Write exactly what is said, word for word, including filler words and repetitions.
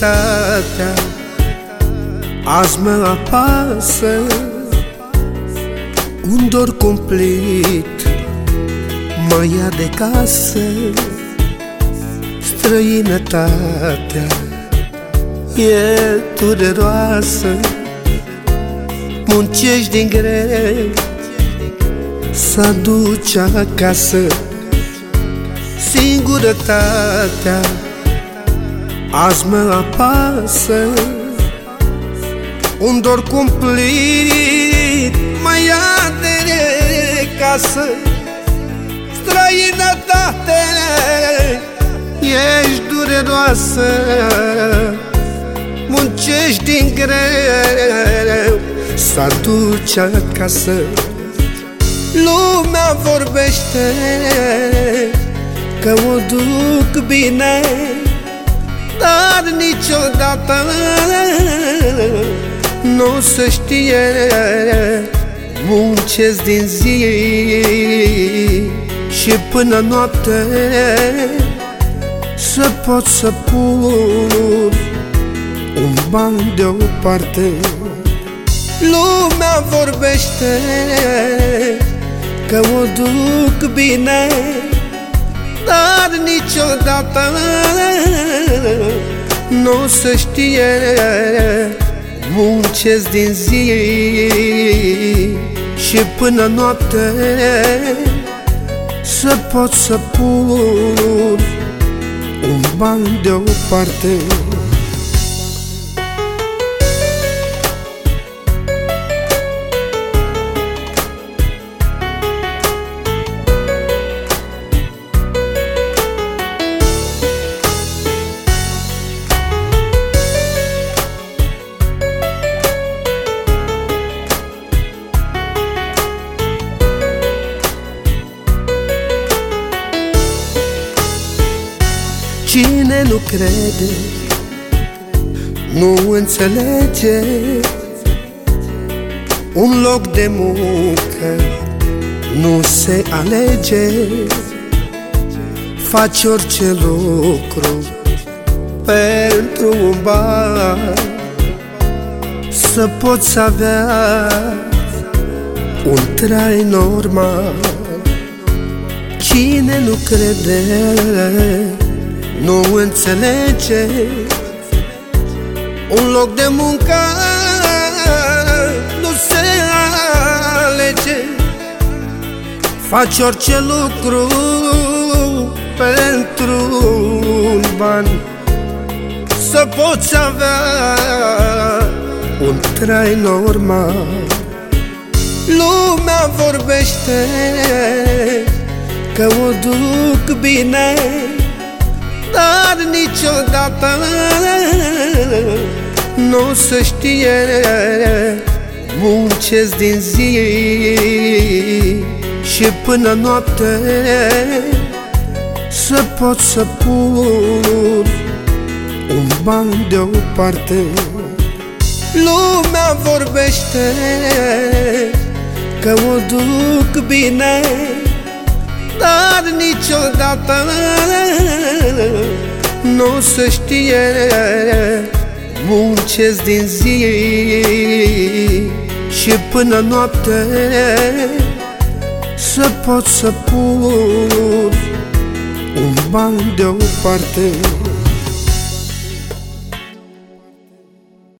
Singurătatea azi mă apasă, un dor cumplit mă ia de casă. Străinătatea e dureroasă, muncești din greu să aduci acasă. Singurătatea azi mă apasă, un dor cumplit mă ia de casă. Străinătate, ești dureroasă, muncești din greu să aduci acasă. Lumea vorbește că o duc bine, dar niciodată n-o să știe. Muncesc din zi și până noapte să pot să pun un ban deoparte. Lumea vorbește că o duc bine, dar niciodată n-o să știe. Muncesc din zi și până noapte să pot să pun un ban deoparte. Cine nu crede, nu înțelege, un loc de muncă nu se alege. Faci orice lucru pentru un ban, să poți avea un trai normal. Cine nu crede, nu înțelege, un loc de muncă nu se alege. Faci orice lucru pentru un ban, să poți avea un trai normal. Lumea vorbește că o duc bine, dar niciodată n-o să știe. Muncesc din zi și până noapte să pot să pun un ban deoparte. Lumea vorbește că o duc bine, dar niciodată n-o să știe. Muncesc din zi și până noapte să pot să pun un ban deoparte.